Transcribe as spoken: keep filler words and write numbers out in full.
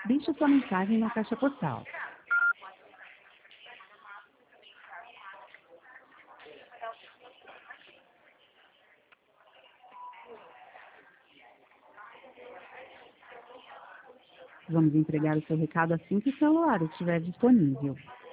Deixe sua mensagem na caixa postal. Vamos entregar o seu recado assim que o celular estiver disponível.